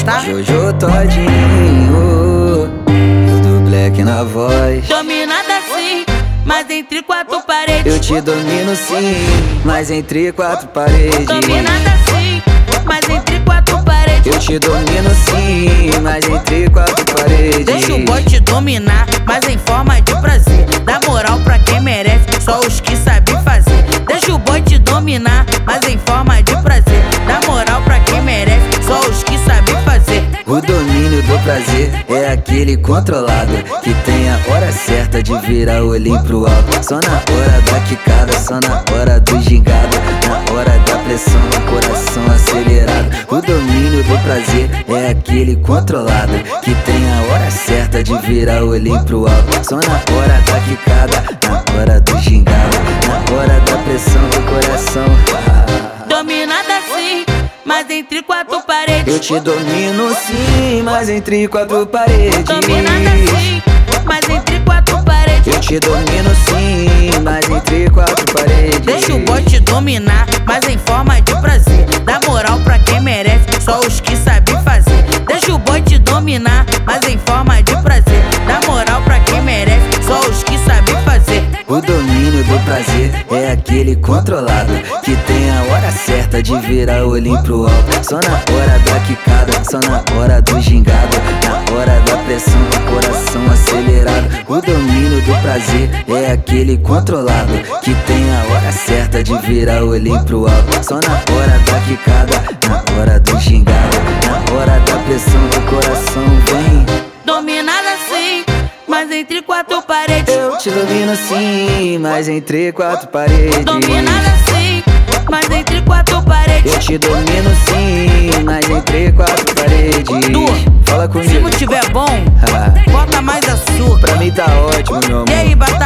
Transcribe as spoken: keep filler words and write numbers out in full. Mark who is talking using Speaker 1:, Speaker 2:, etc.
Speaker 1: tá?
Speaker 2: Jojo Todinho, eu do Black na voz.
Speaker 1: Dominada sim, mas entre quatro paredes.
Speaker 2: Eu te domino sim, mas entre quatro paredes.
Speaker 1: Dominada sim, mas entre quatro paredes.
Speaker 2: Eu te domino sim, mas entre quatro paredes.
Speaker 1: Deixa o boy te dominar, mas em forma de prazer. Dá moral pra quem merece, só os que sabem fazer. Deixa o boy te dominar, mas em forma de prazer. Dá moral pra quem merece, só os que sabem fazer.
Speaker 2: O domínio do prazer é aquele controlado que tem a hora certa de virar o olhinho pro alto. Só na hora da quicada, só na hora do gingado, na hora da pressão, o coração acelerado. O domínio do prazer é aquele controlado que tem a hora certa de virar o olhinho pro alto. Só na hora da quicada, na hora do gingado, na hora da pressão, o coração.
Speaker 1: Dominada sim, mas entre quatro paredes.
Speaker 2: Eu te domino sim, mas entre quatro paredes.
Speaker 1: Dominada sim, mas entre quatro paredes.
Speaker 2: Eu te domino sim, mas entre quatro paredes.
Speaker 1: Deixa o boy te dominar, mas em forma de prazer. Dá moral pra quem merece, só os que sabem fazer. Deixa o boy te dominar, mas em forma de prazer. Dá moral pra quem merece, só os que sabem fazer.
Speaker 2: O domínio do prazer é aquele controlado que tem a hora certa de virar o olhinho pro alto. Só na hora da quicada, só na hora do gingado, na hora da pressão, o coração acelerado. O domínio do prazer é aquele controlado que tem a hora certa de virar o olhinho pro alto. Só na hora da quicada, na hora do gingado, na hora da pressão, o coração vem.
Speaker 1: Dominada sim, mas entre quatro paredes.
Speaker 2: Eu te domino sim, mas entre quatro paredes.
Speaker 1: Dominada sim, mas entre quatro paredes.
Speaker 2: Eu te domino sim, mas entre quatro paredes.
Speaker 1: Du,
Speaker 2: fala
Speaker 1: se
Speaker 2: comigo.
Speaker 1: não tiver bom,
Speaker 2: Ah,
Speaker 1: bota mais açúcar.
Speaker 2: pra mim tá ótimo, meu amor.
Speaker 1: E aí, bacana?